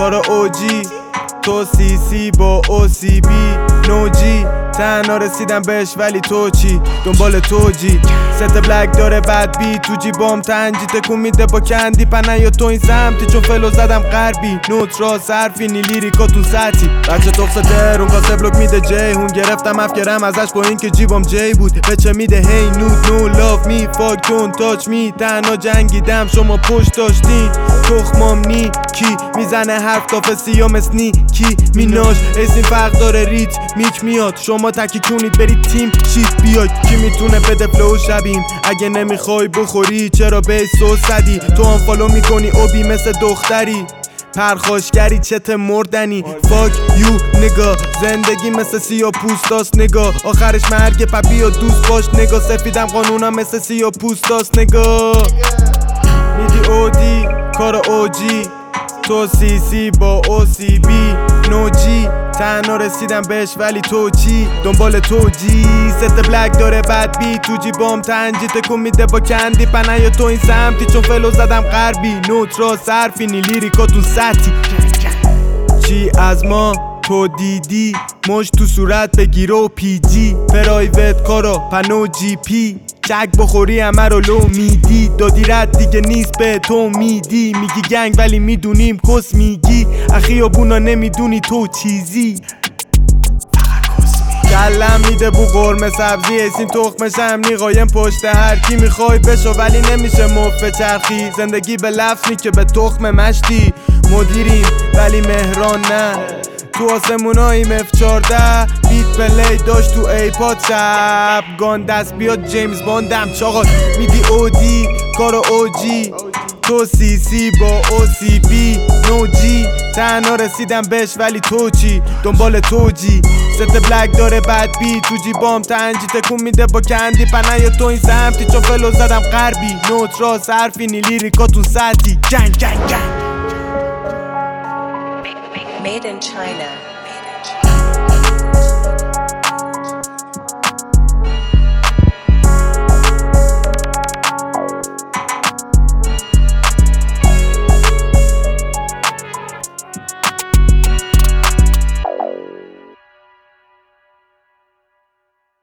کار اوجی تو سی با OCB نوجی تنها رسیدم بهش ولی تو چی دنبال توجی ست بلک داره بد بی تو جیبام تنجی تکون میده با کندی پنه یا تو این سمتی چون فلو زدم غربی نوت را صرفینی لیریکاتون سطحی بچه تخص درون کاسه بلوک میده جیهون گرفتم افکرم ازش با این که جیبام جی بود بچه میده هی نود نو لاف می فاک دون تاچ می تنها جنگیدم شما پشت داشتین تخمام نی کی میزنه حرف تافسی و مسنی کی میناش اسین فرق داره ریت میک میاد شما تکی کنید برید تیم شیت بیاید کی میتونه بده فلو شبیم اگه نمیخوای بخوری چرا به سو صدی تو هم فالو میکنی اوبی مثل دختری پرخاشگری چت مردنی فاک یو نگا زندگی مثل سیاه پوستاست نگا آخرش مرگ پپی و دوست باش نگا سفیدم قانونم مثل سیاه پوستاست نگا میدی اودی کار اوجی تو سی با OCB نوجی تنها رسیدم بهش ولی تو چی دنبال توجی ست بلک داره بد بی تو جیبام تنجی تکون میده با کندی پنه یا تو این سمتی چون فلو زدم غربی نوت را صرفینی لیریکاتون سطحی چی از ما تو دیدی مش تو صورت بگیر و PG پرایوت کارا پنو GP چک بخوری همه رو لو میدی دادی رد دیگه نیست به تو میدی میگی گنگ ولی میدونیم کس میگی اخیابونا نمیدونی تو چیزی کلم میده بو قرمه سبزی ایسین تخمشم نی قایم پشت هر کی میخوای بشو ولی نمیشه مفه چرخی زندگی به لفظی که به تخم مشتی مدیریم ولی مهران نه تو آسموناییم F14 بیت پلی داشت تو ایپاد شب گان دست بیاد جیمز باندم چاقا میدی اودی کار اوجی تو سی با OCB نوجی تنها رسیدم بهش ولی تو چی دنبال توجی ست بلک داره بد بی تو جیبام تنجی تکون میده با کندی پنه یا تو این سمتی چون فلو زدم غربی نوت را صرفینی لیریکاتون سطحی گنگ Made in China.